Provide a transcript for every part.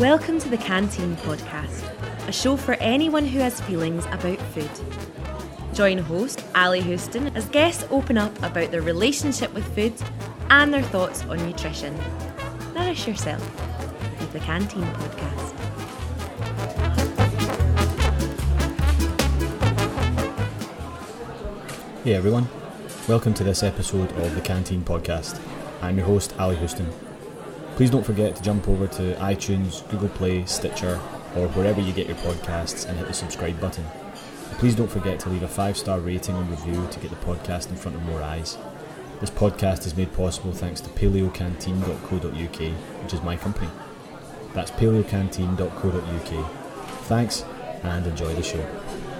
Welcome to the Canteen Podcast, a show for anyone who has feelings about food. Join host Ali Houston as guests open up about their relationship with food and their thoughts on nutrition. Nourish yourself with the Canteen Podcast. Hey everyone, welcome to this episode of the Canteen Podcast. I'm your host Ali Houston. Please don't forget to jump over to iTunes, Google Play, Stitcher, or wherever you get your podcasts and hit the subscribe button. Please don't forget to leave a 5-star rating and review to get the podcast in front of more eyes. This podcast is made possible thanks to paleocanteen.co.uk, which is my company. That's paleocanteen.co.uk. Thanks and enjoy the show.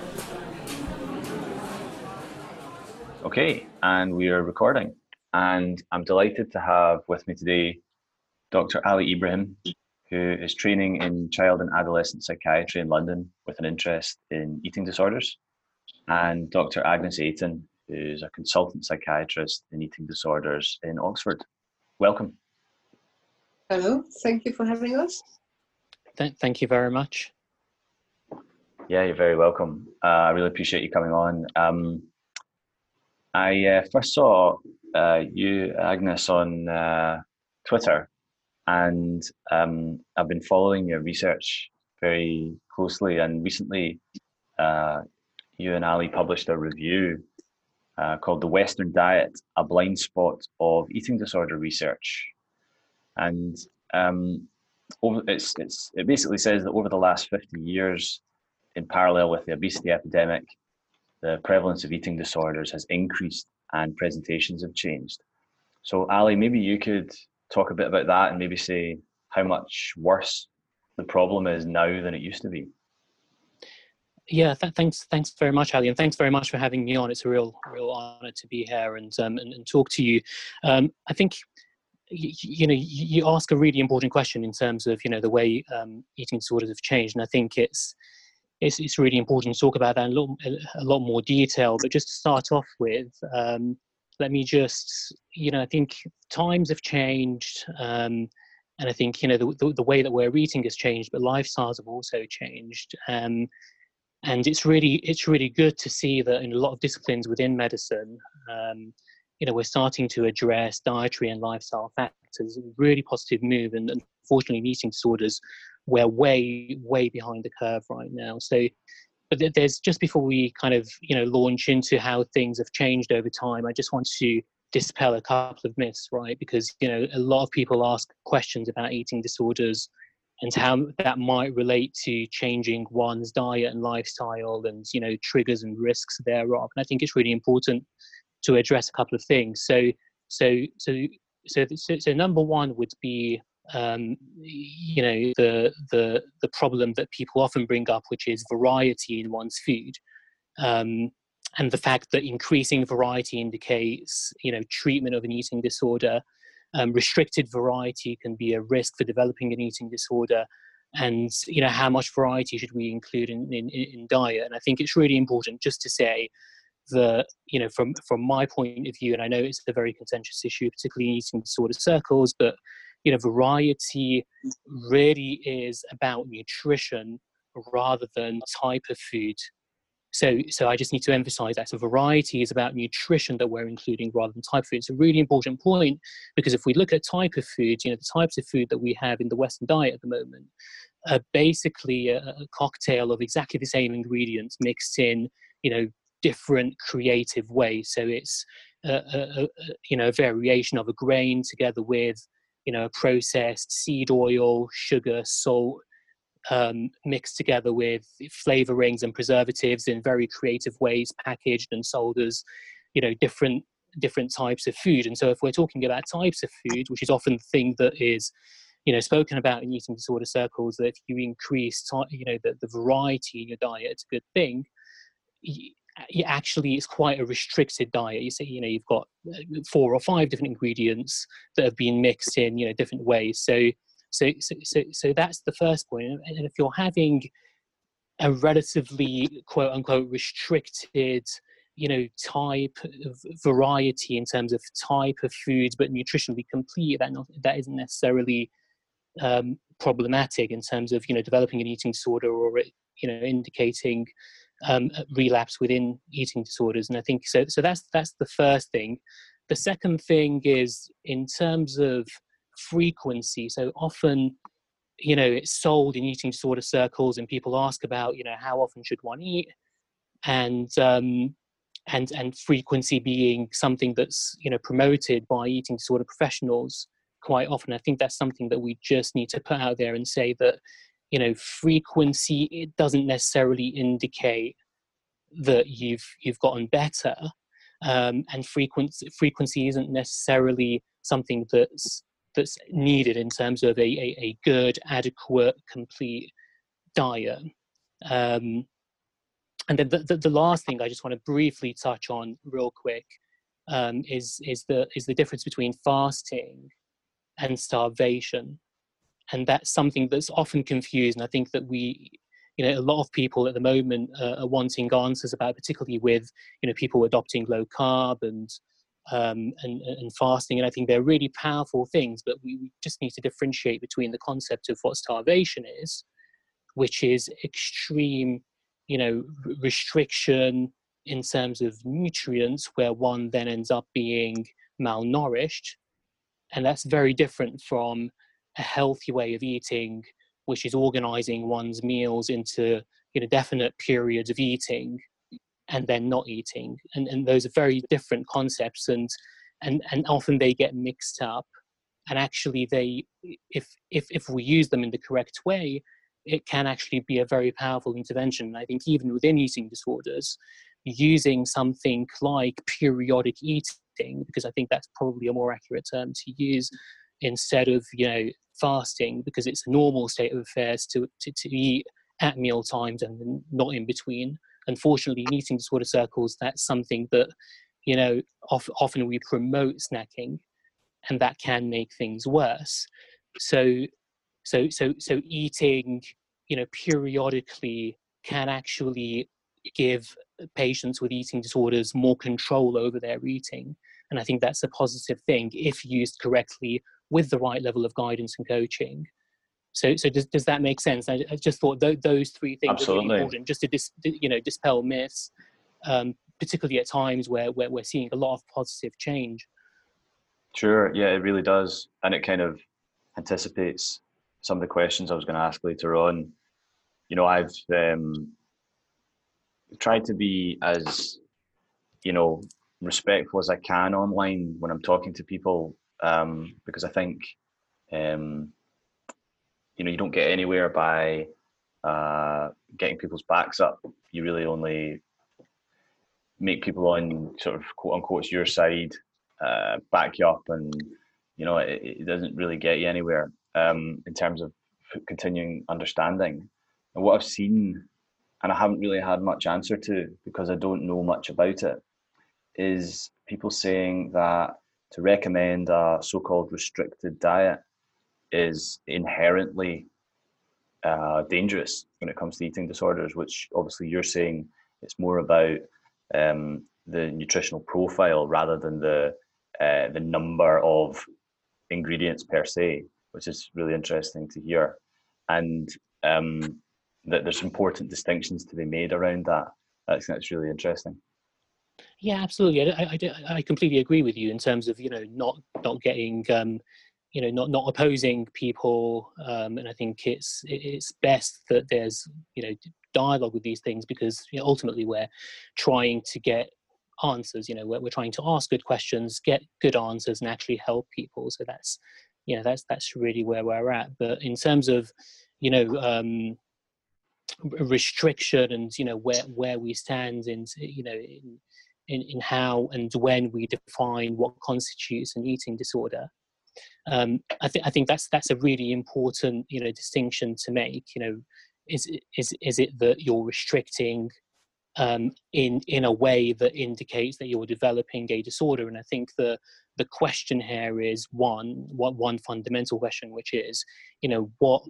Okay, and we are recording. And I'm delighted to have with me today Dr. Ali Ibrahim, who is training in child and adolescent psychiatry in London with an interest in eating disorders, and Dr. Agnes Ayton, who is a consultant psychiatrist in eating disorders in Oxford. Welcome. Hello, thank you for having us. Thank you very much. Yeah, you're very welcome. I really appreciate you coming on. I first saw you, Agnes, on Twitter, and I've been following your research very closely. And recently, you and Ali published a review called "The Western Diet: A Blind Spot of Eating Disorder Research," and it basically says that over the last 50 years, in parallel with the obesity epidemic, the prevalence of eating disorders has increased and presentations have changed. So Ali, maybe you could talk a bit about that and maybe say how much worse the problem is now than it used to be. Yeah, thanks very much, Ali, and thanks very much for having me on. It's a real honor to be here and talk to you. I think you ask a really important question in terms of the way eating disorders have changed, and I think it's really important to talk about that in a lot more detail. But just to start off with, let me just, I think times have changed, and I think, the way that we're eating has changed, but lifestyles have also changed. And it's really good to see that in a lot of disciplines within medicine, we're starting to address dietary and lifestyle factors. A really positive move, and unfortunately in eating disorders, we're way behind the curve right now. So, but there's, just before we kind of launch into how things have changed over time, I just want to dispel a couple of myths, right? Because a lot of people ask questions about eating disorders and how that might relate to changing one's diet and lifestyle, and triggers and risks thereof. And I think it's really important to address a couple of things. So number one would be the problem that people often bring up, which is variety in one's food, and the fact that increasing variety indicates treatment of an eating disorder. Restricted variety can be a risk for developing an eating disorder, and how much variety should we include in diet. And I think it's really important just to say that from my point of view, and I know it's a very contentious issue, particularly in eating disorder circles, but variety really is about nutrition rather than type of food. So I just need to emphasize that. So variety is about nutrition that we're including rather than type of food. It's a really important point, because if we look at type of food, the types of food that we have in the Western diet at the moment are basically a cocktail of exactly the same ingredients mixed in, different creative ways. So it's a variation of a grain together with a processed seed oil, sugar, salt, mixed together with flavorings and preservatives in very creative ways, packaged and sold as different types of food. And so if we're talking about types of food, which is often the thing that is spoken about in eating disorder circles, that if you increase the variety in your diet, it's a good thing. Actually, it's quite a restricted diet. You say, you've got 4 or 5 different ingredients that have been mixed in, different ways. So that's the first point. And if you're having a relatively quote unquote restricted, type of variety in terms of type of foods, but nutritionally complete, that isn't necessarily problematic in terms of, developing an eating disorder, or it, indicating relapse within eating disorders. And I think so that's the first thing. The second thing is in terms of frequency. So often, it's sold in eating disorder circles, and people ask about, how often should one eat, and frequency being something that's, promoted by eating disorder professionals quite often. I think that's something that we just need to put out there and say that, frequency, it doesn't necessarily indicate that you've gotten better, and frequency isn't necessarily something that's needed in terms of a good, adequate, complete diet. And then the last thing I just want to briefly touch on real quick is the difference between fasting and starvation. And that's something that's often confused. And I think that a lot of people at the moment are wanting answers about, particularly with, people adopting low carb and fasting. And I think they're really powerful things, but we just need to differentiate between the concept of what starvation is, which is extreme, restriction in terms of nutrients, where one then ends up being malnourished. And that's very different from a healthy way of eating, which is organizing one's meals into, definite periods of eating and then not eating. And those are very different concepts, and often they get mixed up. And actually if we use them in the correct way, it can actually be a very powerful intervention. And I think even within eating disorders, using something like periodic eating, because I think that's probably a more accurate term to use, instead of, fasting, because it's a normal state of affairs to eat at meal times and not in between. Unfortunately, in eating disorder circles, that's something that, often we promote snacking, and that can make things worse. So eating, periodically can actually give patients with eating disorders more control over their eating. And I think that's a positive thing if used correctly with the right level of guidance and coaching. So does that make sense? I just thought those three things Absolutely. are really important, just to dispel myths, particularly at times where we're seeing a lot of positive change. Sure, yeah, it really does. And it kind of anticipates some of the questions I was going to ask later on. I've tried to be as, respectful as I can online when I'm talking to people, because I think, you don't get anywhere by getting people's backs up. You really only make people on sort of quote unquote your side, back you up, and it doesn't really get you anywhere in terms of continuing understanding. And what I've seen, and I haven't really had much answer to because I don't know much about it, is people saying that to recommend a so-called restricted diet is inherently dangerous when it comes to eating disorders, which obviously you're saying it's more about the nutritional profile rather than the number of ingredients per se, which is really interesting to hear. And that there's important distinctions to be made around that. That's really interesting. Yeah, absolutely. I completely agree with you in terms of not getting not opposing people, and I think it's best that there's dialogue with these things, because ultimately we're trying to get answers. We're trying to ask good questions, get good answers, and actually help people. So that's that's really where we're at. But in terms of restriction and where we stand in in how and when we define what constitutes an eating disorder, I think that's a really important distinction to make. Is it that you're restricting in a way that indicates that you're developing a disorder? And I think the question here is one fundamental question, which is what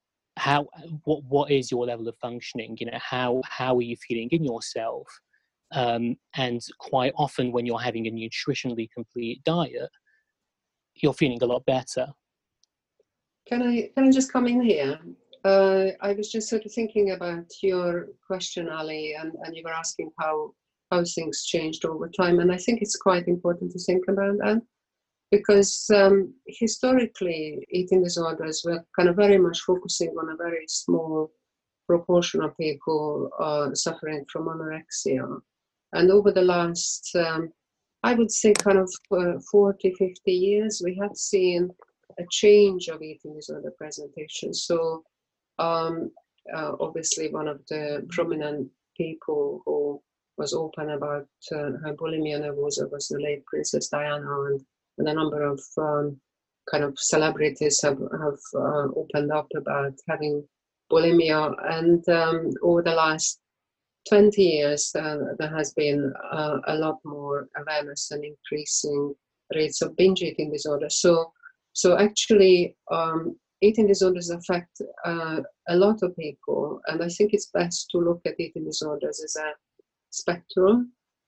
is your level of functioning? How are you feeling in yourself? And quite often when you're having a nutritionally complete diet, you're feeling a lot better. Can I just come in here? I was just sort of thinking about your question, Ali, and you were asking how things changed over time, and I think it's quite important to think about that, because historically eating disorders were kind of very much focusing on a very small proportion of people suffering from anorexia. And over the last, I would say kind of 40, 50 years, we have seen a change of eating disorder presentation. So obviously one of the prominent people who was open about her bulimia nervosa was the late Princess Diana, and a number of kind of celebrities have opened up about having bulimia. And over the last 20 years, there has been a lot more awareness and increasing rates of binge eating disorder. So actually, eating disorders affect a lot of people, and I think it's best to look at eating disorders as a spectrum.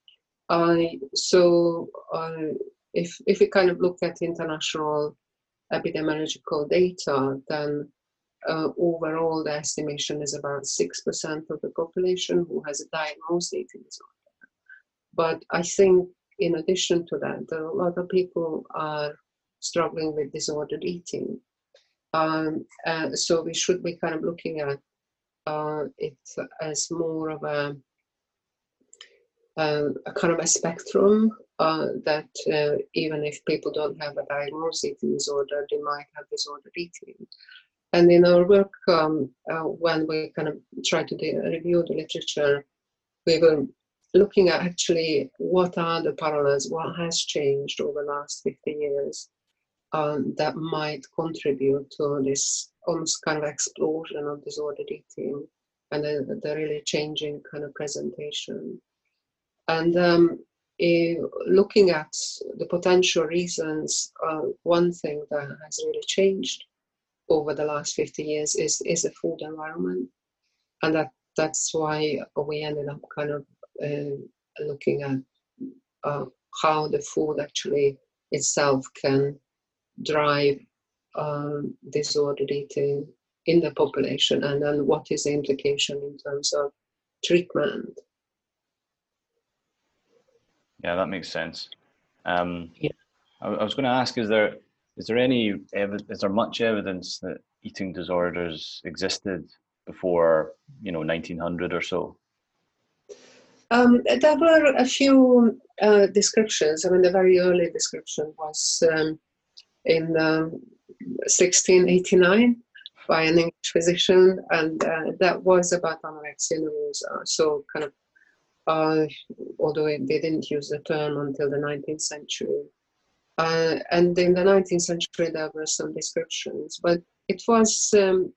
If we kind of look at international epidemiological data, then overall the estimation is about 6% of the population who has a diagnosed eating disorder. But I think in addition to that, a lot of people are struggling with disordered eating. So we should be kind of looking at it as more of a kind of a spectrum that even if people don't have a diagnosed eating disorder, they might have disordered eating. And in our work, when we kind of try to review the literature, we were looking at actually what are the parallels, what has changed over the last 50 years that might contribute to this almost kind of explosion of disordered eating and the really changing kind of presentation. And looking at the potential reasons, one thing that has really changed over the last 50 years is the food environment. And that's why we ended up kind of looking at how the food actually itself can drive disordered eating in the population, and then what is the implication in terms of treatment. Yeah, that makes sense. Yeah. I was going to ask: is there much evidence that eating disorders existed before 1900 or so? There were a few descriptions. I mean, the very early description was in 1689 by an English physician, and that was about anorexia nervosa. So kind of, although they didn't use the term until the 19th century. And in the 19th century, there were some descriptions, but it was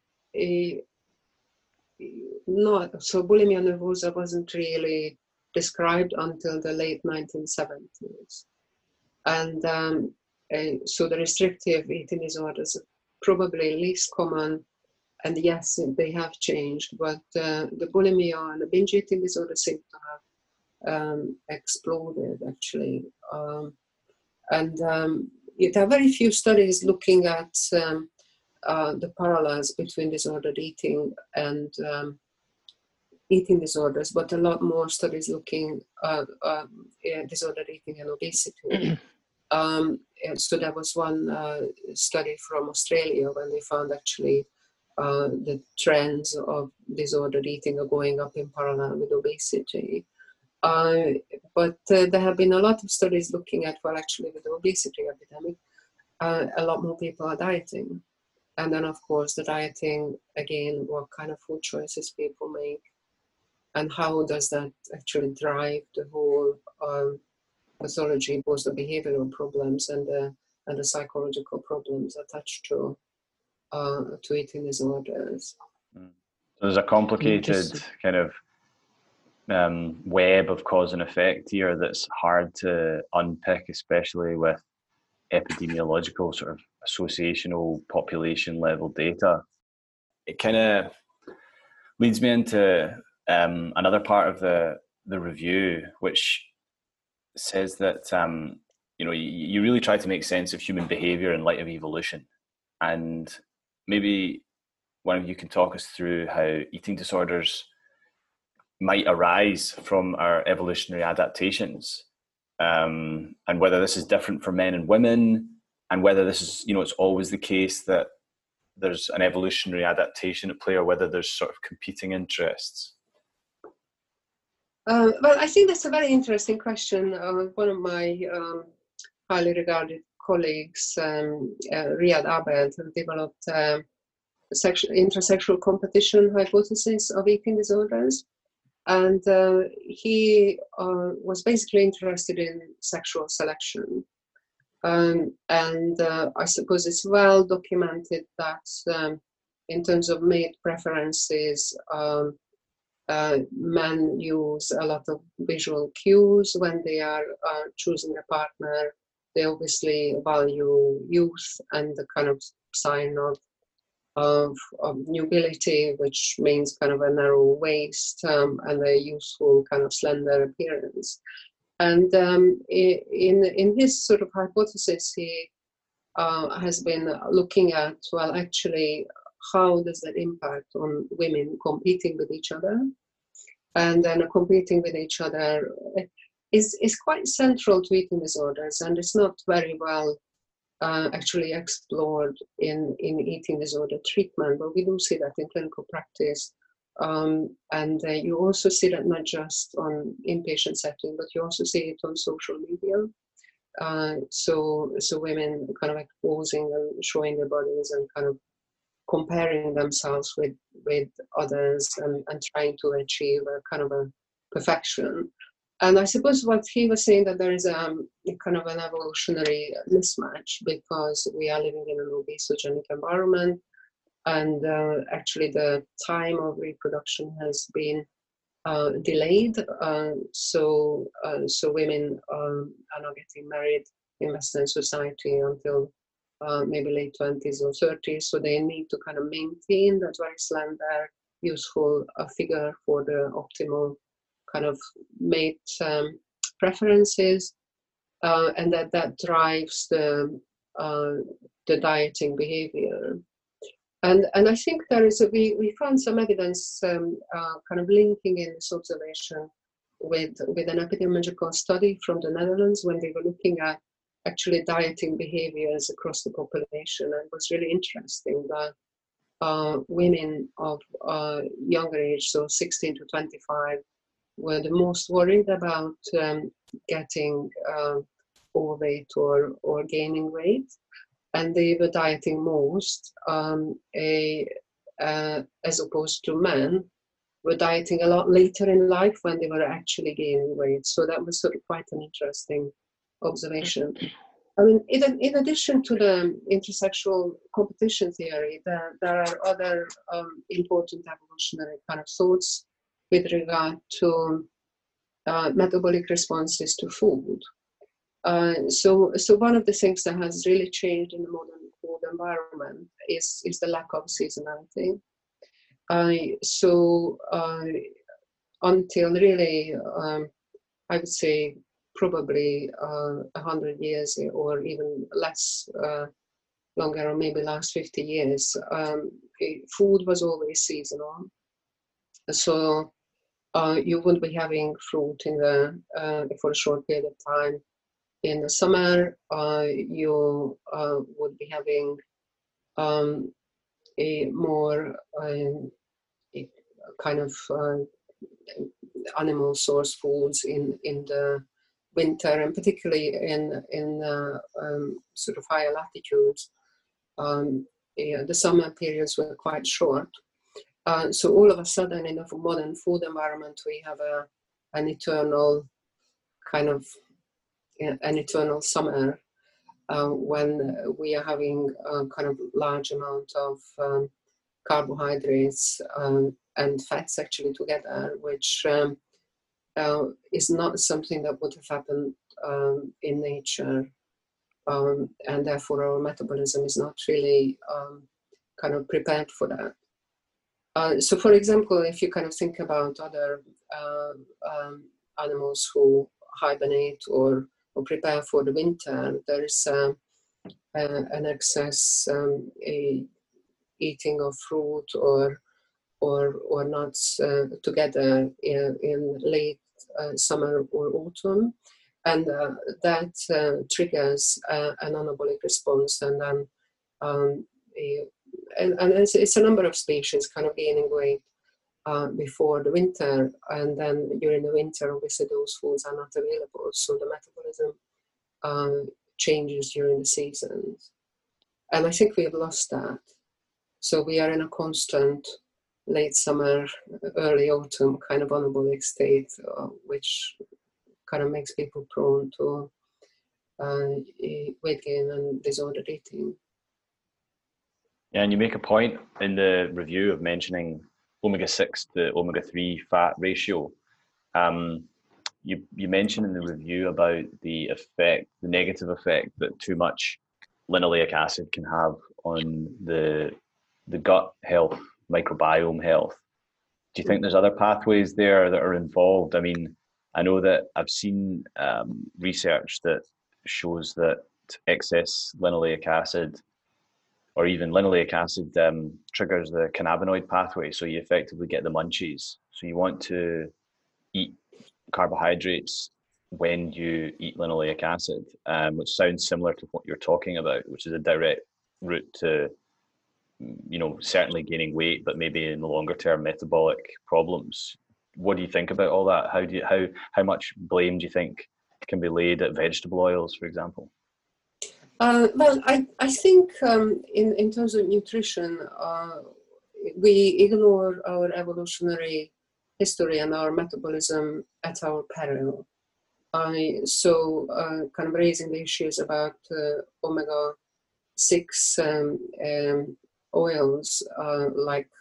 not, so bulimia nervosa wasn't really described until the late 1970s. And so the restrictive eating disorders are probably least common, and yes, they have changed, but the bulimia and the binge eating disorder seem to have exploded actually. And there are very few studies looking at the parallels between disordered eating and eating disorders, but a lot more studies looking at disordered eating and obesity. So there was one study from Australia when they found actually the trends of disordered eating are going up in parallel with obesity. But there have been a lot of studies looking at, well, actually with the obesity epidemic, a lot more people are dieting. And then, of course, the dieting, again, what kind of food choices people make, and how does that actually drive the whole pathology, both the behavioral problems and the psychological problems attached to eating disorders. So there's a complicated kind of web of cause and effect here that's hard to unpick, especially with epidemiological sort of associational population level data. It kind of leads me into another part of the review, which says that you really try to make sense of human behavior in light of evolution, and maybe one of you can talk us through how eating disorders might arise from our evolutionary adaptations, and whether this is different for men and women, and whether this is, it's always the case that there's an evolutionary adaptation at play, or whether there's sort of competing interests. Well, I think that's a very interesting question. One of my highly regarded colleagues, Riyad Abed, developed intersexual competition hypothesis of eating disorders. And he was basically interested in sexual selection. And I suppose it's well documented that in terms of mate preferences, men use a lot of visual cues when they are choosing a partner. They obviously value youth and the kind of sign of nubility, which means kind of a narrow waist and a youthful kind of slender appearance. And in his sort of hypothesis, he has been looking at, well, actually, how does that impact on women competing with each other? And then competing with each other is quite central to eating disorders, and it's not very well actually explored in eating disorder treatment, but we do see that in clinical practice. And you also see that not just on inpatient setting, but you also see it on social media. So women kind of like posing and showing their bodies and kind of comparing themselves with others and trying to achieve a kind of a perfection. And I suppose what he was saying, that there is a kind of an evolutionary mismatch because we are living in an obesogenic environment, and actually the time of reproduction has been delayed. So women are not getting married in Western society until maybe late 20s or 30s. So they need to kind of maintain that very slender, useful figure for the optimal kind of mate preferences, and that drives the dieting behavior. And I think there is we found some evidence kind of linking in this observation with an epidemiological study from the Netherlands when they were looking at actually dieting behaviors across the population. And it was really interesting that women of younger age, so 16 to 25, were the most worried about getting overweight or gaining weight, and they were dieting most, as opposed to men were dieting a lot later in life when they were actually gaining weight. So that was sort of quite an interesting observation. I mean, in addition to the intersexual competition theory, there are other important evolutionary kind of thoughts with regard to metabolic responses to food. So one of the things that has really changed in the modern food environment is the lack of seasonality. Until really, I would say probably 100 years or even less, longer, or maybe last 50 years, food was always seasonal. So you would be having fruit for a short period of time. In the summer, you would be having a more kind of animal source foods in the winter, and particularly in sort of higher latitudes. The summer periods were quite short. So all of a sudden, in a modern food environment, we have an eternal kind of an eternal summer when we are having a kind of large amount of carbohydrates and fats actually together, which is not something that would have happened in nature, and therefore our metabolism is not really kind of prepared for that. So for example, if you kind of think about other animals who hibernate or prepare for the winter, there is an excess eating of fruit or nuts together in late summer or autumn, and that triggers an anabolic response, and then and it's a number of species kind of gaining weight before the winter, and then during the winter, obviously those foods are not available, so the metabolism changes during the seasons. And I think we've lost that. So we are in a constant late summer, early autumn kind of anabolic state, which kind of makes people prone to weight gain and disordered eating. Yeah, and you make a point in the review of mentioning omega-6 to omega-3 fat ratio. You mentioned in the review about the negative effect that too much linoleic acid can have on the gut health, microbiome health. Do you think there's other pathways there that are involved? I mean, I know that I've seen research that shows that excess linoleic acid, or even linoleic acid, triggers the cannabinoid pathway, so you effectively get the munchies. So you want to eat carbohydrates when you eat linoleic acid, which sounds similar to what you're talking about, which is a direct route to, certainly gaining weight, but maybe in the longer term metabolic problems. What do you think about all that? How much blame do you think can be laid at vegetable oils, for example? Well, I think in terms of nutrition, we ignore our evolutionary history and our metabolism at our peril. So kind of raising the issues about omega-6 oils like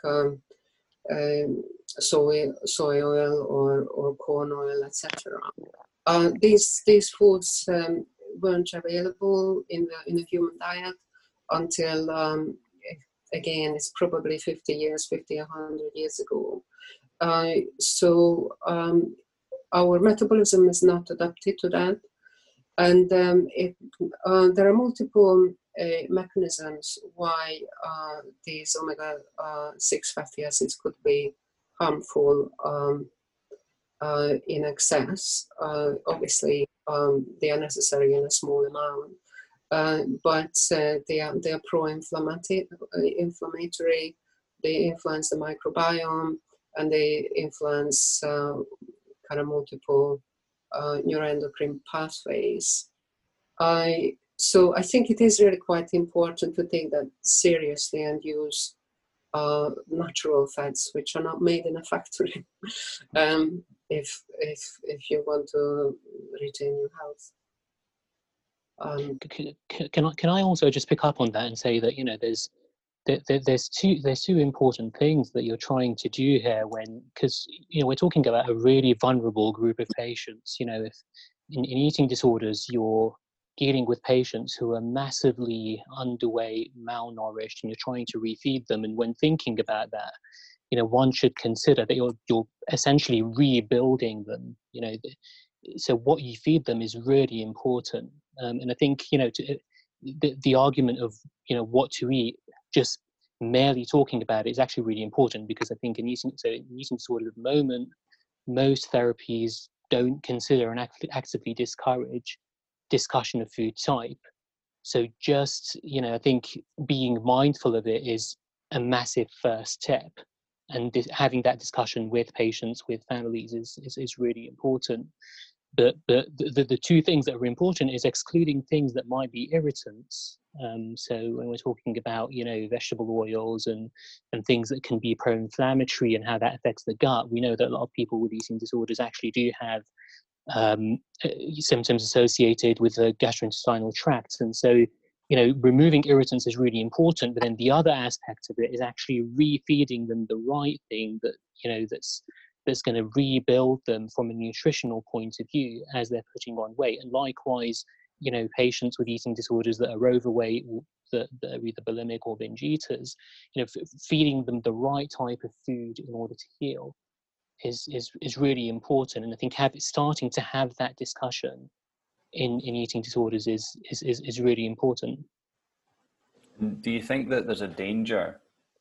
soy oil or corn oil, etc. These foods weren't available in the human diet until again, it's probably 100 years ago. So our metabolism is not adapted to that, and there are multiple mechanisms why these omega-6 fatty acids could be harmful in excess. Obviously, they are necessary in a small amount, but they are pro-inflammatory. They influence the microbiome, and they influence kind of multiple neuroendocrine pathways. So I think it is really quite important to take that seriously and use natural fats which are not made in a factory if you want to retain your health. Can I also just pick up on that and say that there's two important things that you're trying to do here, because we're talking about a really vulnerable group of patients. If in eating disorders you're dealing with patients who are massively underweight, malnourished, and you're trying to refeed them, and when thinking about that, one should consider that you're essentially rebuilding them. So what you feed them is really important, and I think the argument of what to eat, just merely talking about it is actually really important, because I think in eating disorder at the moment, most therapies don't consider and actively discourage discussion of food type. So just, I think being mindful of it is a massive first step, and having that discussion with patients, with families is really important. But the two things that are important is excluding things that might be irritants. So when we're talking about, vegetable oils and things that can be pro-inflammatory and how that affects the gut, we know that a lot of people with eating disorders actually do have symptoms associated with the gastrointestinal tract. And so, removing irritants is really important, but then the other aspect of it is actually refeeding them the right thing that, that's going to rebuild them from a nutritional point of view as they're putting on weight. And likewise, patients with eating disorders that are overweight, that are either bulimic or binge eaters, feeding them the right type of food in order to heal is really important. And I think starting to have that discussion in eating disorders is really important. Do you think that there's a danger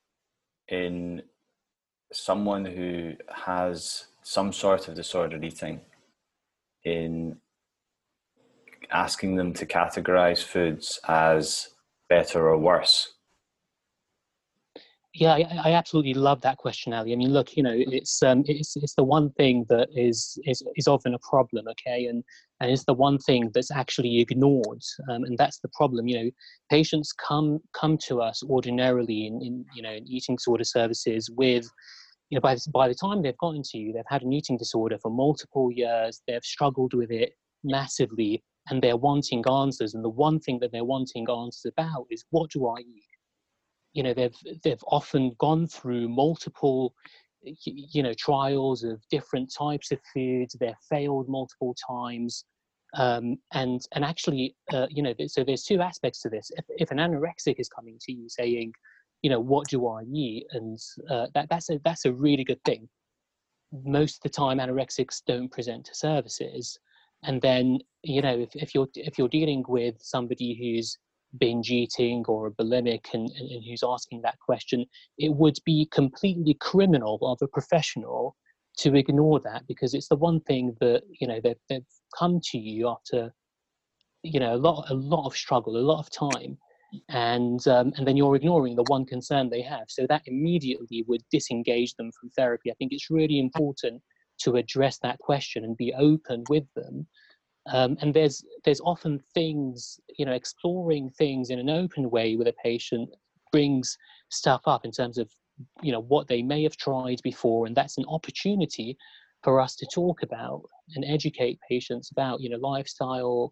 in someone who has some sort of disordered eating, in asking them to categorize foods as better or worse? Yeah, I absolutely love that question, Ali. I mean, look, it's the one thing that is often a problem, okay, and it's the one thing that's actually ignored, and that's the problem. Patients come to us ordinarily in eating disorder services with, by the time they've gotten to you, they've had an eating disorder for multiple years, they've struggled with it massively, and they're wanting answers. And the one thing that they're wanting answers about is, what do I eat? They've often gone through multiple trials of different types of foods. They've failed multiple times, and actually so there's two aspects to this. If an anorexic is coming to you saying, what do I eat, and that's a really good thing. Most of the time anorexics don't present to services, and then if you're dealing with somebody who's binge eating or bulimic and who's asking that question, it would be completely criminal of a professional to ignore that, because it's the one thing that they've come to you after a lot of struggle, a lot of time, and then you're ignoring the one concern they have, so that immediately would disengage them from therapy. I think it's really important to address that question and be open with them. And there's often things, exploring things in an open way with a patient brings stuff up in terms of, what they may have tried before. And that's an opportunity for us to talk about and educate patients about, lifestyle,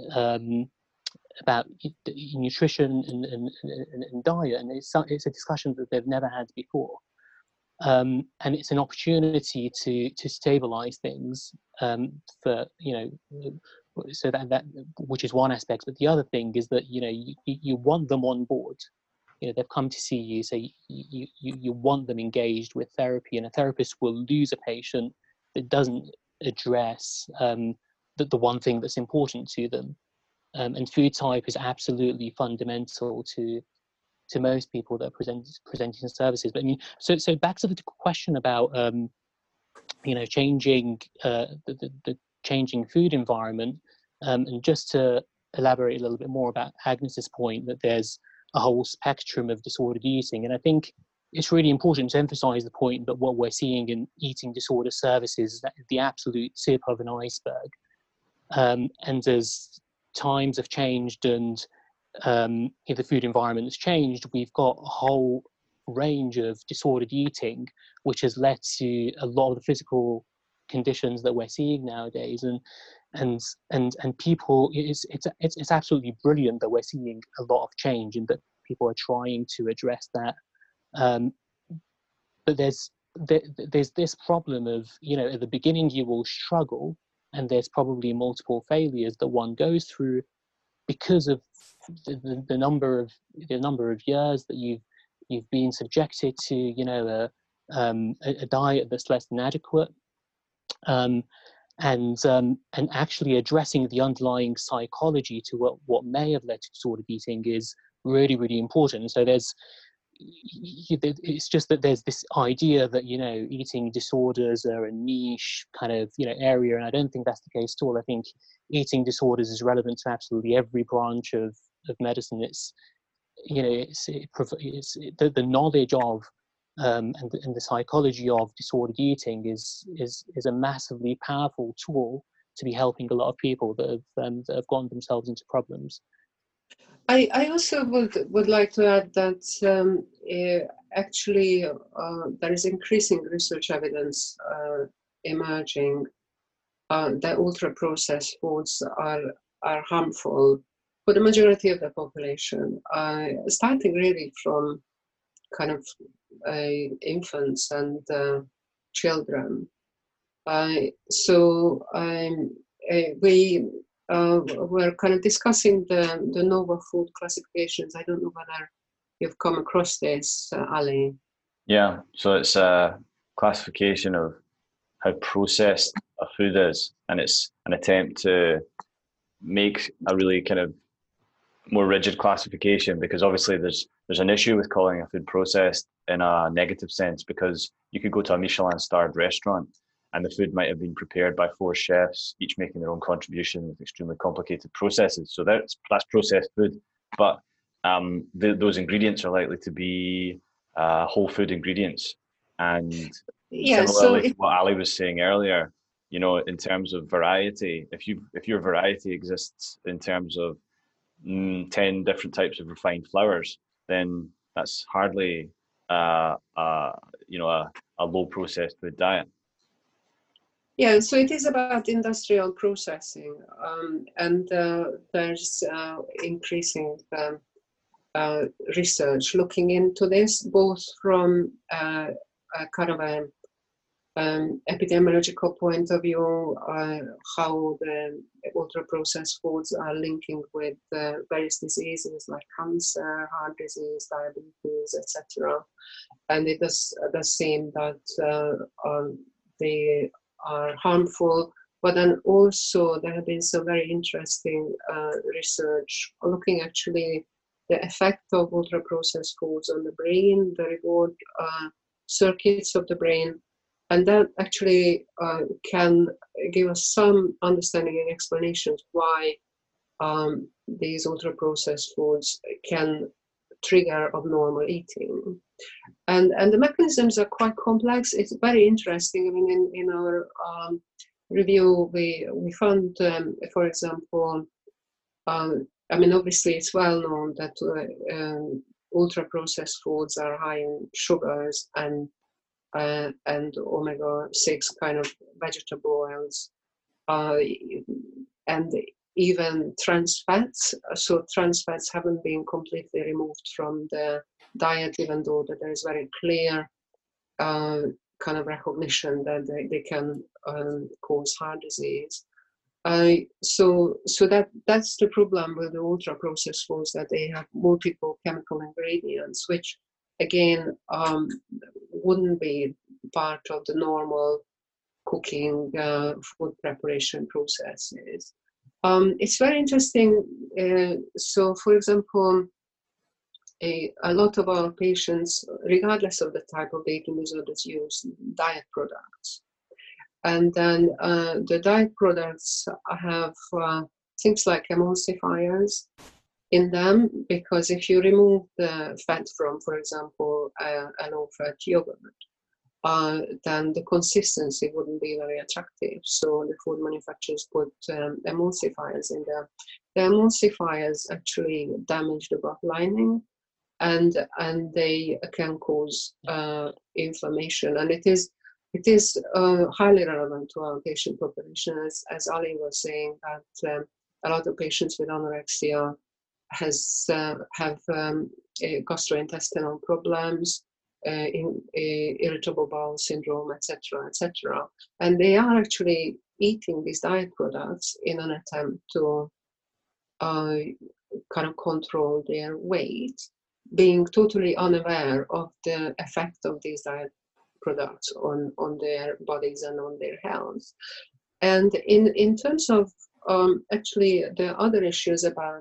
about nutrition and diet. And it's a discussion that they've never had before. And it's an opportunity to stabilize things, for so that which is one aspect. But the other thing is that you want them on board. They've come to see you, so you want them engaged with therapy. And a therapist will lose a patient that doesn't address the one thing that's important to them. And food type is absolutely fundamental to most people that are presenting services. But I mean, so back to the question about changing the changing food environment, and just to elaborate a little bit more about Agnes's point that there's a whole spectrum of disordered eating, and I think it's really important to emphasize the point that what we're seeing in eating disorder services is the absolute tip of an iceberg, and as times have changed and if the food environment has changed, we've got a whole range of disordered eating, which has led to a lot of the physical conditions that we're seeing nowadays. And people, it's absolutely brilliant that we're seeing a lot of change and that people are trying to address that. But there's this problem of, at the beginning you will struggle, and there's probably multiple failures that one goes through because of the number of years that you've been subjected to a diet that's less than adequate, and actually addressing the underlying psychology to what may have led to disordered eating is really, really important. So it's just that there's this idea that eating disorders are a niche kind of area, and I don't think that's the case at all. I think eating disorders is relevant to absolutely every branch of medicine. It's the knowledge of and the psychology of disordered eating is a massively powerful tool to be helping a lot of people that have gotten themselves into problems. I also would like to add that actually there is increasing research evidence emerging that ultra-processed foods are harmful for the majority of the population, starting really from kind of infants and children. We're kind of discussing the novel food classifications. I don't know whether you've come across this, Ali. Yeah, so it's a classification of how processed a food is, and it's an attempt to make a really kind of more rigid classification, because obviously there's an issue with calling a food processed in a negative sense, because you could go to a Michelin-starred restaurant and the food might have been prepared by 4 chefs, each making their own contribution with extremely complicated processes. So that's processed food, but those ingredients are likely to be whole food ingredients. And similarly to what Ali was saying earlier, you know, in terms of variety, if your variety exists in terms of 10 different types of refined flours, then that's hardly a low processed food diet. Yeah, so it is about industrial processing, and there's increasing research looking into this, both from a kind of an epidemiological point of view, how the ultra-processed foods are linking with various diseases like cancer, heart disease, diabetes, etc. And it does seem that they are harmful, but then also there have been some very interesting research looking actually the effect of ultra-processed foods on the brain, the reward circuits of the brain, and that actually can give us some understanding and explanations why these ultra-processed foods can trigger abnormal eating. And the mechanisms are quite complex. It's very interesting. I mean, in our review, we found, for example, I mean, obviously it's well known that ultra-processed foods are high in sugars and omega-6 kind of vegetable oils, and even trans fats. So trans fats haven't been completely removed from the diet, even though that there is very clear kind of recognition that they can cause heart disease. So that's the problem with the ultra-processed foods, that they have multiple chemical ingredients, which again wouldn't be part of the normal cooking food preparation processes. It's very interesting. So, for example, a lot of our patients, regardless of the type of eating disorders, use diet products. And then the diet products have things like emulsifiers in them, because if you remove the fat from, for example, a low-fat yogurt, then the consistency wouldn't be very attractive. So the food manufacturers put emulsifiers in there. The emulsifiers actually damage the gut lining, and they can cause inflammation. And it is highly relevant to our patient population, as Ali was saying, that a lot of patients with anorexia have gastrointestinal problems, irritable bowel syndrome, etc., etc. And they are actually eating these diet products in an attempt to kind of control their weight, being totally unaware of the effect of these diet products on their bodies and on their health. And in terms of actually the other issues about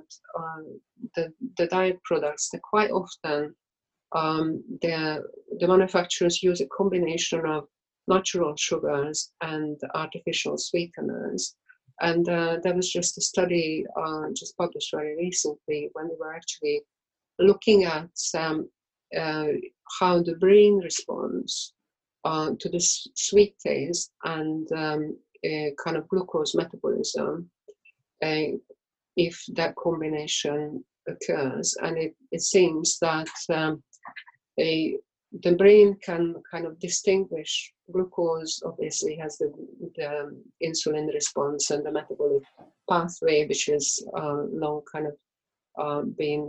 the diet products, that quite often the manufacturers use a combination of natural sugars and artificial sweeteners. And there was just a study just published very recently when they were actually looking at how the brain responds to the sweet taste and kind of glucose metabolism if that combination occurs. And it seems that the brain can kind of distinguish glucose. Obviously has the insulin response and the metabolic pathway, which is long kind of been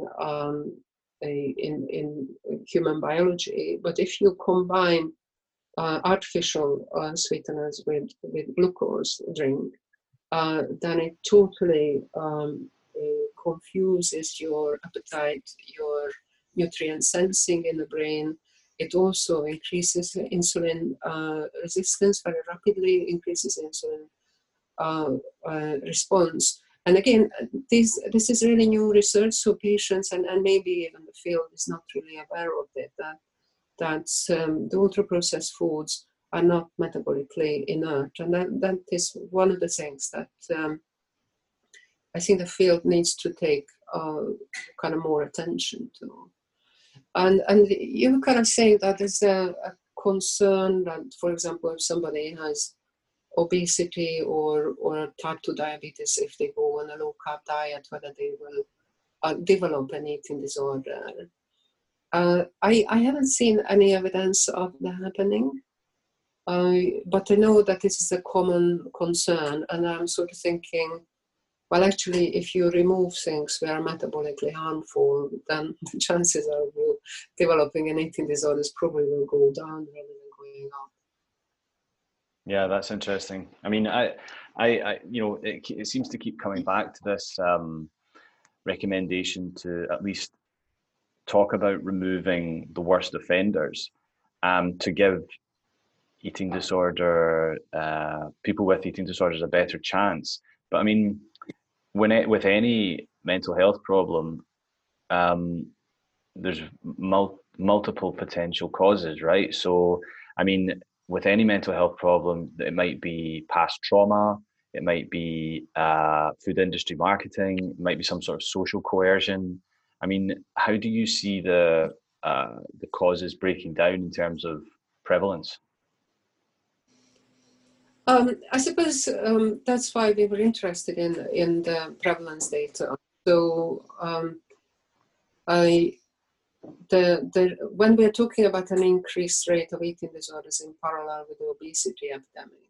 in human biology. But if you combine artificial sweeteners with glucose drink, then it totally confuses your appetite, your nutrient sensing in the brain. It also increases insulin resistance very rapidly, increases insulin response. And again, this is really new research, so patients and maybe even the field is not really aware of it, that the ultra-processed foods are not metabolically inert. And that is one of the things that I think the field needs to take kind of more attention to. And you were kind of saying that there's a concern that, for example, if somebody has obesity or type 2 diabetes, if they go on a low-carb diet, whether they will develop an eating disorder. I haven't seen any evidence of that happening, but I know that this is a common concern, and I'm sort of thinking, well, actually, if you remove things that are metabolically harmful, then the chances of you developing an eating disorder probably will go down rather than going up. Yeah, that's interesting. I mean, I it seems to keep coming back to this recommendation to at least talk about removing the worst offenders, to give eating disorder people with eating disorders a better chance. But I mean, with any mental health problem, there's multiple potential causes, right? So, I mean, with any mental health problem, it might be past trauma, it might be food industry marketing, it might be some sort of social coercion. I mean, how do you see the causes breaking down in terms of prevalence? I suppose that's why we were interested in the prevalence data. So when we're talking about an increased rate of eating disorders in parallel with the obesity epidemic,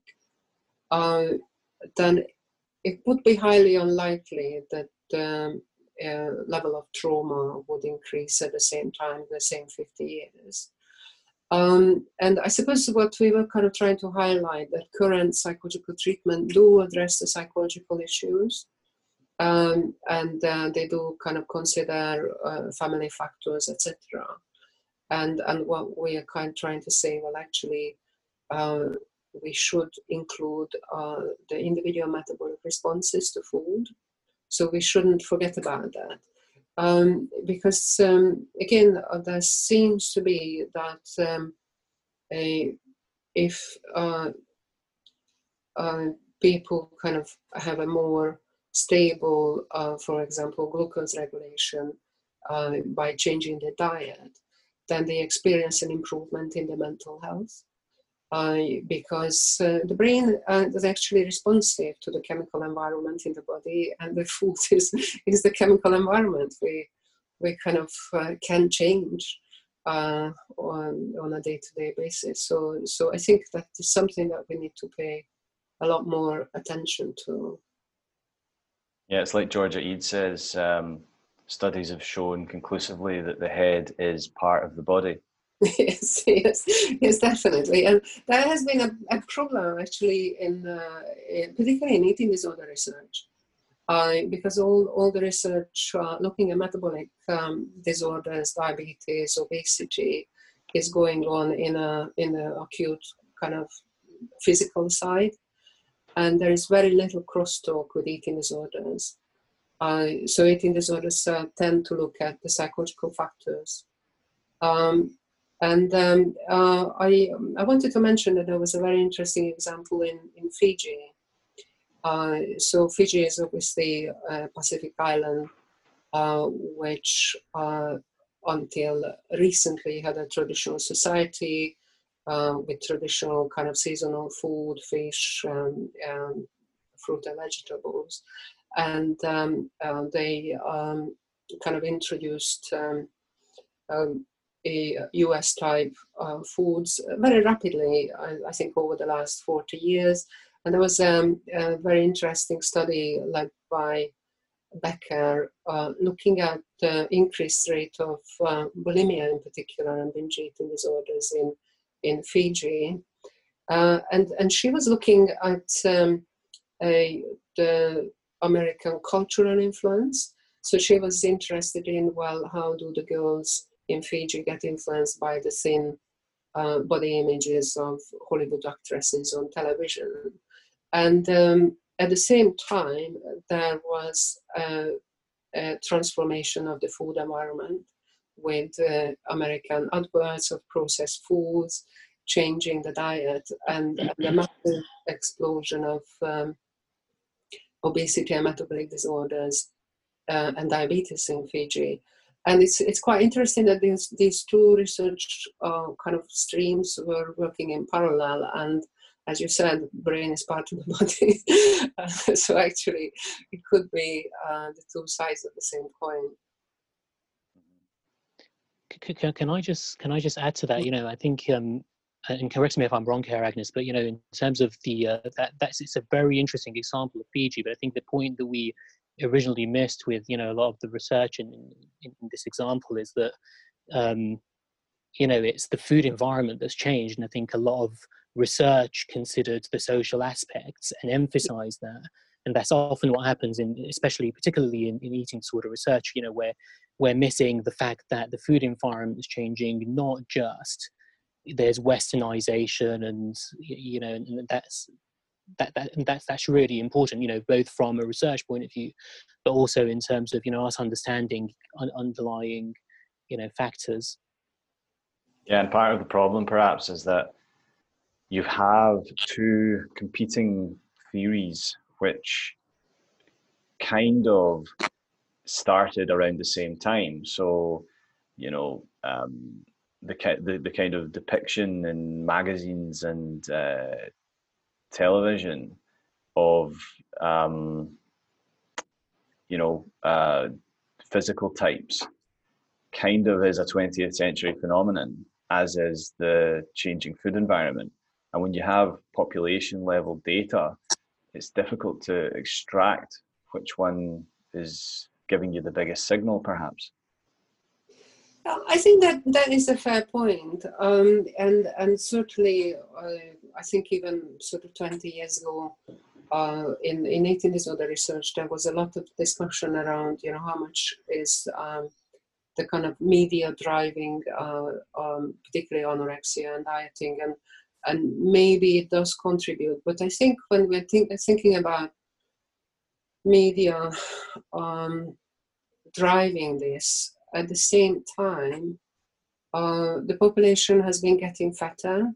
then it would be highly unlikely that the level of trauma would increase at the same time, the same 50 years. And I suppose what we were kind of trying to highlight, that current psychological treatment do address the psychological issues, and they do kind of consider family factors, etc. And what we are kind of trying to say, well, actually, we should include the individual metabolic responses to food. So we shouldn't forget about that. Because again, there seems to be that if people kind of have a more stable, for example, glucose regulation by changing their diet, then they experience an improvement in their mental health. Because the brain is actually responsive to the chemical environment in the body, and the food is the chemical environment. We kind of can change on a day-to-day basis. So I think that is something that we need to pay a lot more attention to. Yeah, it's like Georgia Ede says, studies have shown conclusively that the head is part of the body. Yes, definitely. And that has been a problem actually particularly in eating disorder research, because all the research looking at metabolic disorders, diabetes, obesity, is going on in a acute kind of physical side, and there is very little crosstalk with eating disorders. So eating disorders tend to look at the psychological factors. And I wanted to mention that there was a very interesting example in Fiji. So Fiji is obviously a Pacific island, which until recently had a traditional society with traditional kind of seasonal food, fish, fruit and vegetables. And they kind of introduced US type foods very rapidly, I think over the last 40 years. And there was a very interesting study led by Becker looking at the increased rate of bulimia in particular and binge eating disorders in Fiji. And she was looking at the American cultural influence. So she was interested in, well, how do the girls in Fiji get influenced by the thin body images of Hollywood actresses on television. And at the same time, there was a transformation of the food environment with American adverts of processed foods, changing the diet, and the massive explosion of obesity and metabolic disorders and diabetes in Fiji. And it's quite interesting that these two research kind of streams were working in parallel. And as you said, the brain is part of the body. So actually, it could be the two sides of the same coin. Can I just add to that? You know, I think, and correct me if I'm wrong here, Agnes, but you know, in terms of the it's a very interesting example of Fiji. But I think the point that we originally missed with, you know, a lot of the research in this example is that you know, it's the food environment that's changed, and I think a lot of research considered the social aspects and emphasized that, and that's often what happens particularly in eating disorder research. You know, where we're missing the fact that the food environment is changing, not just there's westernization, and you know, and that's really important, you know, both from a research point of view, but also in terms of, you know, us understanding underlying, you know, factors. Yeah, and part of the problem perhaps is that you have two competing theories which kind of started around the same time. So, you know, the kind of depiction in magazines and television of you know, physical types kind of is a 20th century phenomenon, as is the changing food environment. And when you have population level data, it's difficult to extract which one is giving you the biggest signal, perhaps. I think that is a fair point, and certainly I think even sort of 20 years ago, in eating disorder research, there was a lot of discussion around, you know, how much is the kind of media driving, particularly anorexia and dieting, and maybe it does contribute. But I think when we're thinking about media driving this, at the same time, the population has been getting fatter.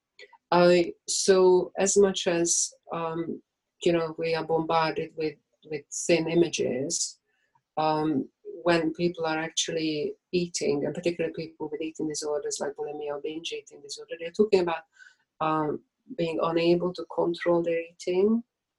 So as much as, you know, we are bombarded with thin images, when people are actually eating, and particularly people with eating disorders like bulimia or binge eating disorder, they're talking about being unable to control their eating.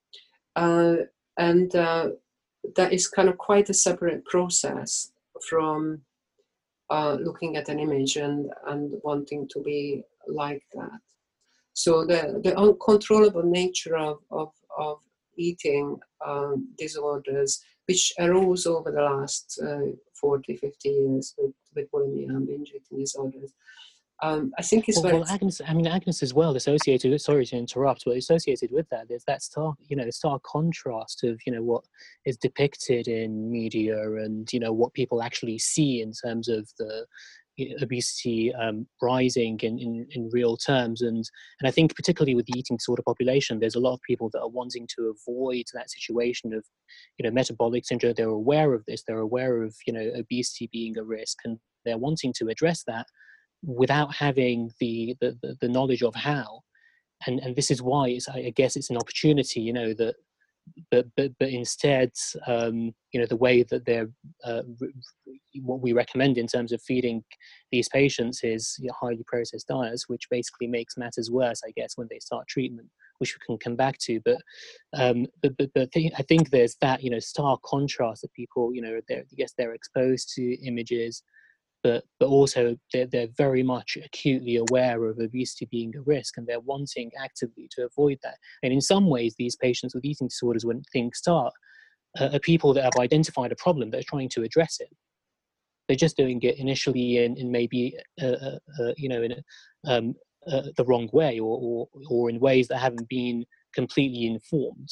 And that is kind of quite a separate process from looking at an image and wanting to be like that. So the uncontrollable nature of eating disorders, which arose over the last 40, 50 years with bulimia and binge eating disorders, I think it's well, Agnes as well, associated, sorry to interrupt, but associated with that, there's that stark contrast of, you know, what is depicted in media and, you know, what people actually see in terms of the obesity rising in real terms. And I think particularly with the eating disorder population, there's a lot of people that are wanting to avoid that situation of, you know, metabolic syndrome. They're aware of this, they're aware of, you know, obesity being a risk, and they're wanting to address that without having the knowledge of how, and this is why I guess it's an opportunity, you know, that but instead, you know, the way that they're what we recommend in terms of feeding these patients is, you know, highly processed diets, which basically makes matters worse, I guess, when they start treatment, which we can come back to. But I think there's that, you know, stark contrast that people, you know, they're exposed to images, but also they're very much acutely aware of obesity being a risk, and they're wanting actively to avoid that. And in some ways, these patients with eating disorders, when things start, are people that have identified a problem, that are trying to address it. They're just doing it initially in maybe you know, in the wrong way, or in ways that haven't been completely informed.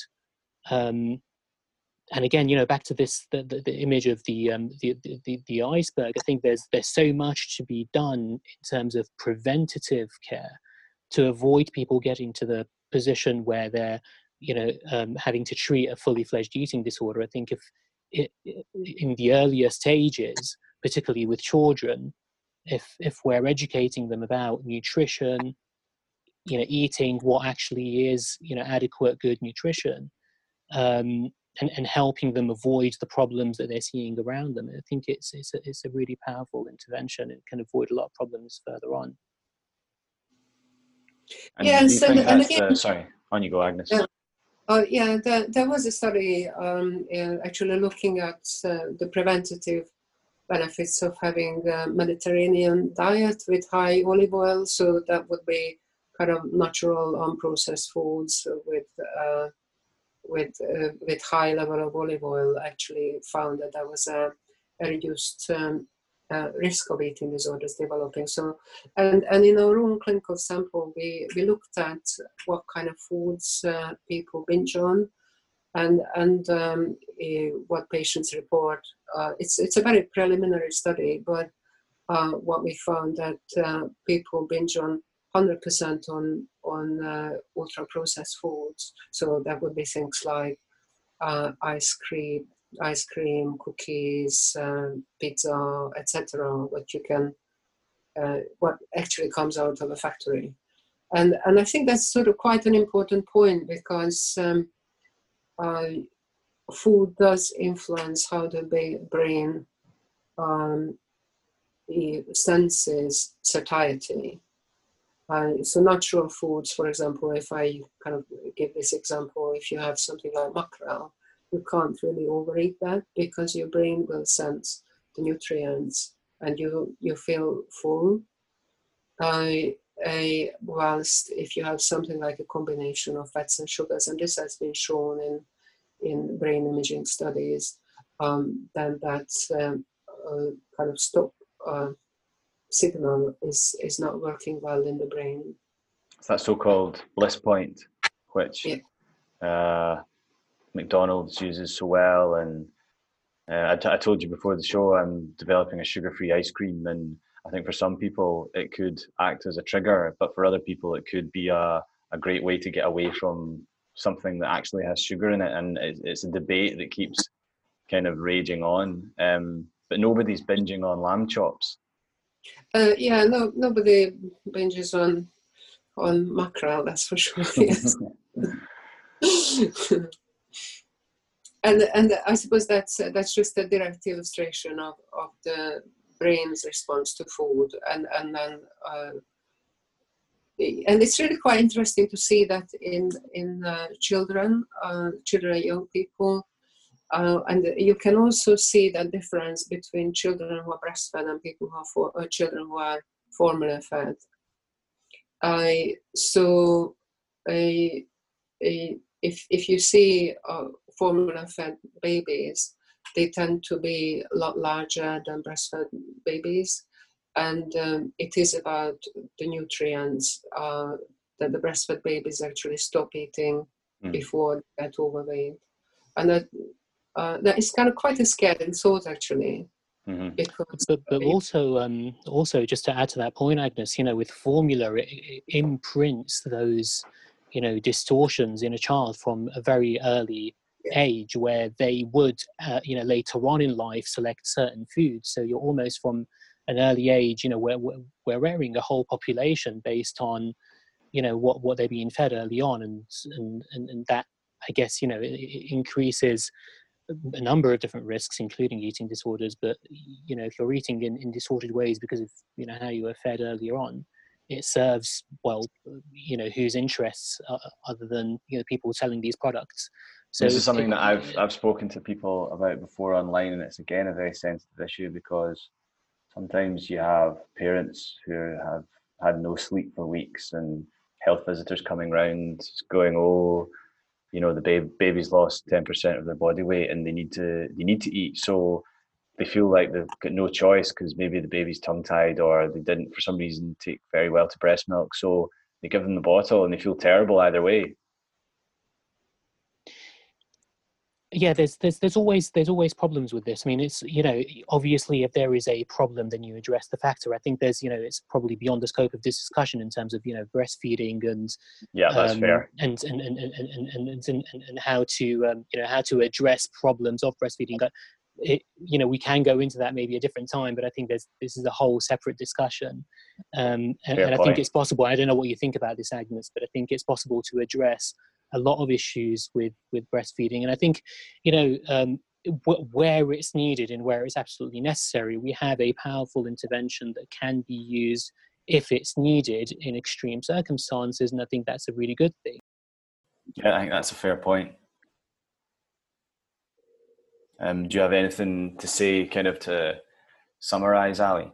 And again, you know, back to this, the image of the iceberg. I think there's so much to be done in terms of preventative care to avoid people getting to the position where they're, having to treat a fully fledged eating disorder. I think if in the earlier stages, particularly with children, if we're educating them about nutrition, eating what actually is, adequate, good nutrition, and helping them avoid the problems that they're seeing around them, I think it's a really powerful intervention. It can avoid a lot of problems further on. And yes, do you think and that's again, sorry, on you go, Agnes. Yeah. There was a study actually looking at the preventative benefits of having a Mediterranean diet with high olive oil. So that would be kind of natural, unprocessed foods with high level of olive oil. Actually found that there was a reduced risk of eating disorders developing. So, and in our own clinical sample, we looked at what kind of foods people binge on, and what patients report. It's a very preliminary study, but what we found that people binge on 100% on ultra processed foods. So that would be things like ice cream, cookies, pizza, etc. What actually comes out of a factory, and I think that's sort of quite an important point, because food does influence how the brain senses satiety. So natural foods, for example, if I kind of give this example, if you have something like mackerel, you can't really overeat that, because your brain will sense the nutrients and you feel full. Whilst if you have something like a combination of fats and sugars, and this has been shown in brain imaging studies, then that kind of stop signal is not working well in the brain. It's that so-called bliss point, which McDonald's uses so well. And I told you before the show, I'm developing a sugar-free ice cream, and I think for some people it could act as a trigger, but for other people it could be a great way to get away from something that actually has sugar in it. And it's a debate that keeps kind of raging on. But nobody's binging on lamb chops. Nobody binges on mackerel, that's for sure. Yes. and I suppose that's just a direct illustration of the brain's response to food, and then and it's really quite interesting to see that in children and young people. And you can also see the difference between children who are breastfed and people who are children who are formula fed. If you see formula fed babies, they tend to be a lot larger than breastfed babies, and it is about the nutrients that the breastfed babies actually stop eating before they get overweight, and that is kind of quite a scary thought, actually. Mm-hmm. But also just to add to that point, Agnes, with formula, it imprints those, distortions in a child from a very early age, where they would, later on in life select certain foods. So you're almost from an early age, we're rearing a whole population based on, what they're being fed early on, and that, I guess, it increases a number of different risks, including eating disorders. But if you're eating in disordered ways because of how you were fed earlier on, it serves whose interests other than people selling these products. So this is something that I've spoken to people about before online, and it's again a very sensitive issue, because sometimes you have parents who have had no sleep for weeks, and health visitors coming round going, the baby's lost 10% of their body weight and they need to eat. So they feel like they've got no choice, because maybe the baby's tongue-tied, or they didn't for some reason take very well to breast milk. So they give them the bottle and they feel terrible either way. Yeah, there's always problems with this. I mean, it's, obviously if there is a problem, then you address the factor. I think there's, it's probably beyond the scope of this discussion in terms of, breastfeeding and Yeah, that's fair. and how to how to address problems of breastfeeding. But we can go into that maybe a different time. But I think this is a whole separate discussion, and I think it's possible. I don't know what you think about this, Agnes, but I think it's possible to address a lot of issues with breastfeeding. And I think, where it's needed and where it's absolutely necessary, we have a powerful intervention that can be used if it's needed in extreme circumstances. And I think that's a really good thing. Yeah, I think that's a fair point. Do you have anything to say, kind of to summarize, Ali?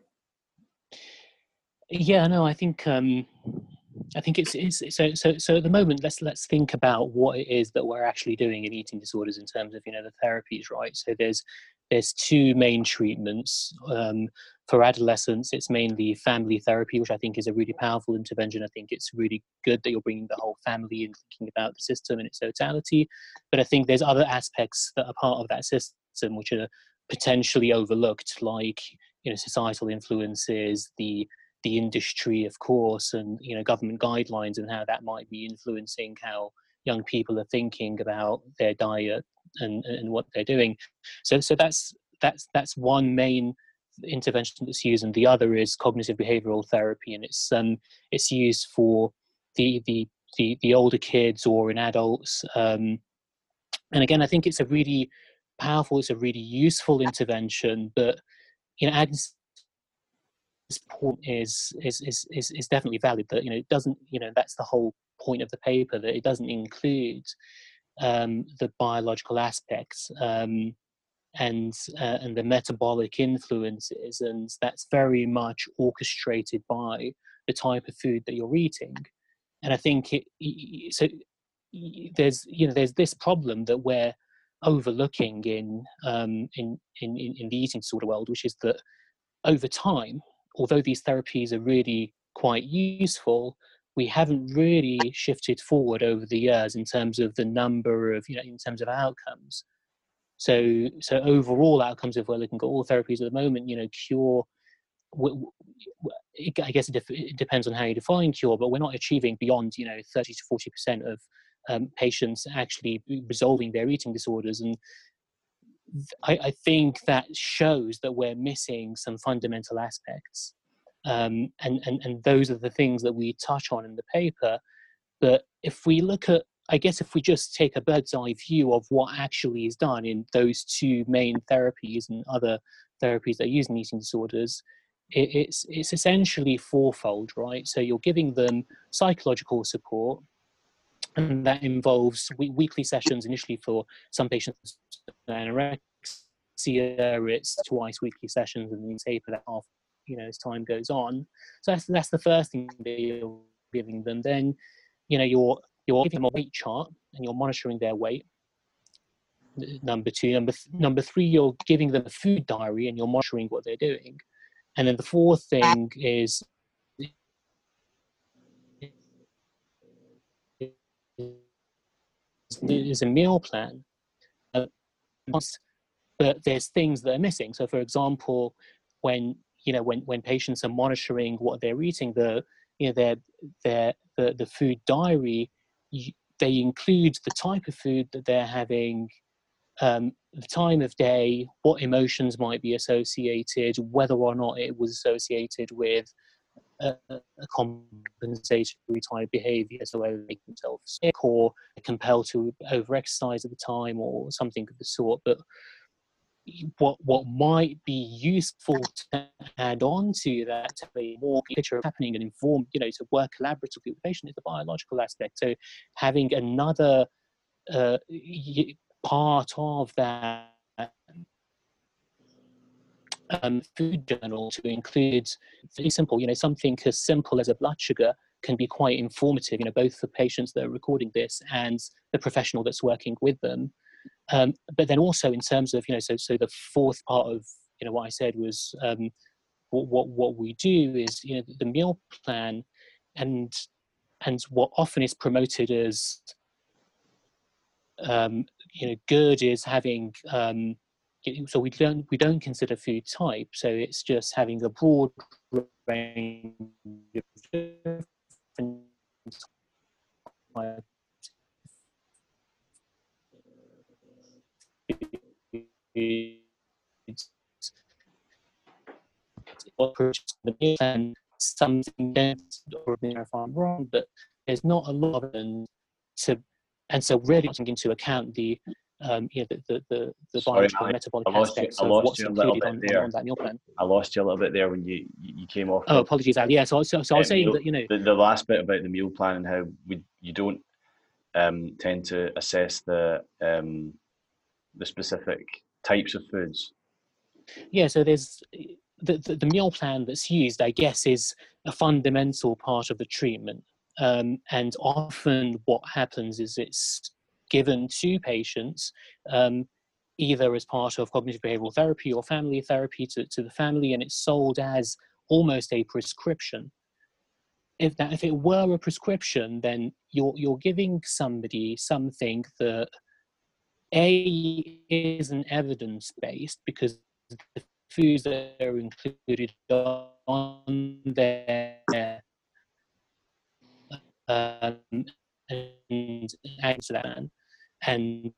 Yeah, no, I think it's so at the moment, let's think about what it is that we're actually doing in eating disorders in terms of the therapies, right? So there's two main treatments. For adolescents, it's mainly family therapy, which I think is a really powerful intervention. I think it's really good that you're bringing the whole family and thinking about the system in its totality. But I think there's other aspects that are part of that system which are potentially overlooked, like societal influences, the industry, of course, and government guidelines, and how that might be influencing how young people are thinking about their diet and what they're doing. So that's one main intervention that's used, and the other is cognitive behavioral therapy, and it's used for the older kids or in adults. And again, I think it's a really powerful, it's a really useful intervention. But Agnes' point is definitely valid, that it doesn't, that's the whole point of the paper, that it doesn't include the biological aspects and the metabolic influences, and that's very much orchestrated by the type of food that you're eating. And I think there's this problem that we're overlooking in the eating disorder world, which is that over time, although these therapies are really quite useful, we haven't really shifted forward over the years in terms of the number of, in terms of outcomes. So overall outcomes, if we're looking at all therapies at the moment, cure, I guess it depends on how you define cure, but we're not achieving beyond, 30 to 40% of patients actually resolving their eating disorders. And I think that shows that we're missing some fundamental aspects. And those are the things that we touch on in the paper. But if we look at, I guess if we just take a bird's eye view of what actually is done in those two main therapies and other therapies that are used in eating disorders, it's essentially fourfold, right? So you're giving them psychological support, and that involves weekly sessions initially for some patients with anorexia. It's twice weekly sessions, and then taper that off, as time goes on. So that's the first thing that you're giving them. Then, you're giving them a weight chart and you're monitoring their weight. Number two. Number three, you're giving them a food diary and you're monitoring what they're doing. And then the fourth thing is a meal plan. But there's things that are missing. So, for example, when patients are monitoring what they're eating, the food diary, they include the type of food that they're having, the time of day, what emotions might be associated, whether or not it was associated with a compensatory type behavior, so whether they make themselves sick or compelled to over-exercise at the time or something of the sort. But what might be useful to add on to that, to a more picture of happening and inform, to work collaboratively with the patient, is the biological aspect. So having another part of that food journal to include very simple, something as simple as a blood sugar can be quite informative, both for patients that are recording this and the professional that's working with them. But then also in terms of, so the fourth part of, what I said was what we do is, the meal plan, and what often is promoted as good is having so we don't consider food type, so it's just having a broad range of different types the meal plan, something dense, or if I'm wrong, but there's not a lot of them and so really taking into account the the biological and metabolic aspects of what's included on that meal plan. I lost you a little bit there when you came off. Oh, apologies, Ali. Yeah, so I was saying that the last bit about the meal plan and how you don't tend to assess the specific types of foods. Yeah, so there's the meal plan that's used, I guess, is a fundamental part of the treatment. And often what happens is it's given to patients either as part of cognitive behavioral therapy or family therapy to the family, and it's sold as almost a prescription. If it were a prescription, then you're giving somebody something that isn't evidence-based, because the foods that are included on there and add to that, and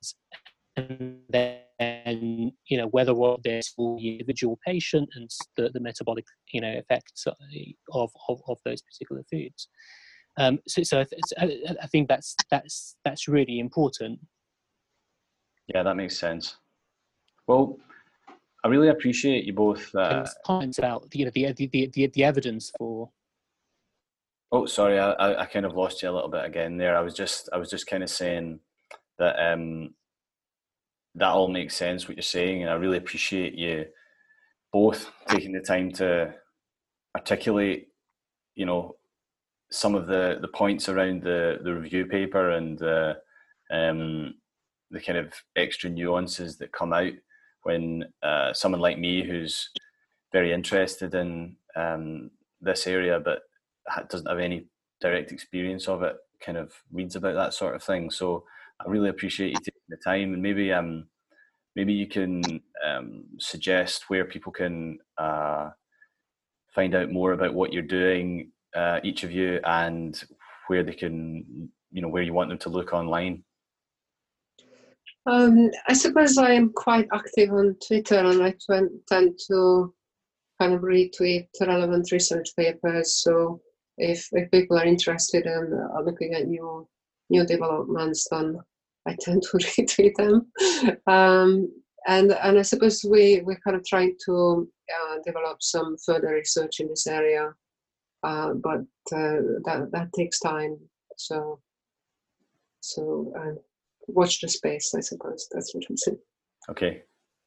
then whether or not there's for the individual patient and the metabolic effects of those particular foods. So I think that's really important. Yeah, that makes sense. Well, I really appreciate you both. Comments about the evidence for. Oh, sorry, I kind of lost you a little bit again there. I was just kind of saying that that all makes sense what you're saying, and I really appreciate you both taking the time to articulate, some of the points around the review paper and the kind of extra nuances that come out when someone like me, who's very interested in this area but doesn't have any direct experience of it, kind of reads about that sort of thing. So I really appreciate you taking the time, and maybe you can suggest where people can find out more about what you're doing, each of you, and where they can, where you want them to look online. I suppose I am quite active on Twitter, and I tend to kind of retweet relevant research papers. So if people are interested in looking at new developments, then I tend to retweet them. And I suppose we're kind of trying to develop some further research in this area, but that takes time. So watch the space, I suppose. That's what I'm saying. Okay.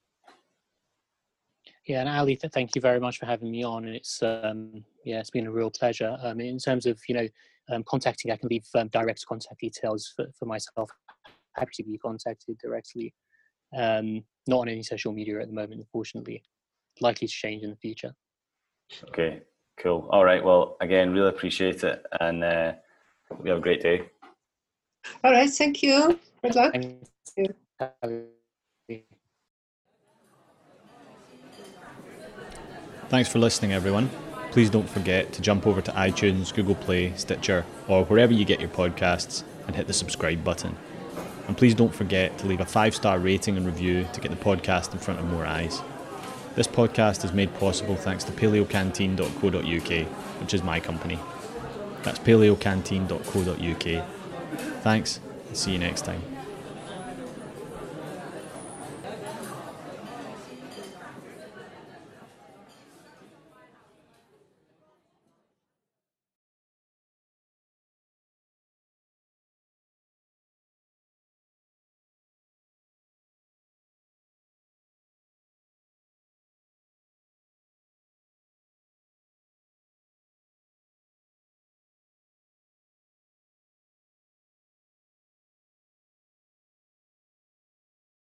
Yeah, and Ali, thank you very much for having me on. And it's it's been a real pleasure. In terms of contacting, I can leave direct contact details for myself. Happy to be contacted directly. Not on any social media at the moment, unfortunately. Likely to change in the future. Okay, cool. All right. Well, again, really appreciate it, and we have a great day. All right. Thank you. Good luck. Thank you. Thanks for listening, everyone. Please don't forget to jump over to iTunes, Google Play, Stitcher, or wherever you get your podcasts and hit the subscribe button. And please don't forget to leave a 5-star rating and review to get the podcast in front of more eyes. This podcast is made possible thanks to paleocanteen.co.uk, which is my company. That's paleocanteen.co.uk. Thanks, and see you next time.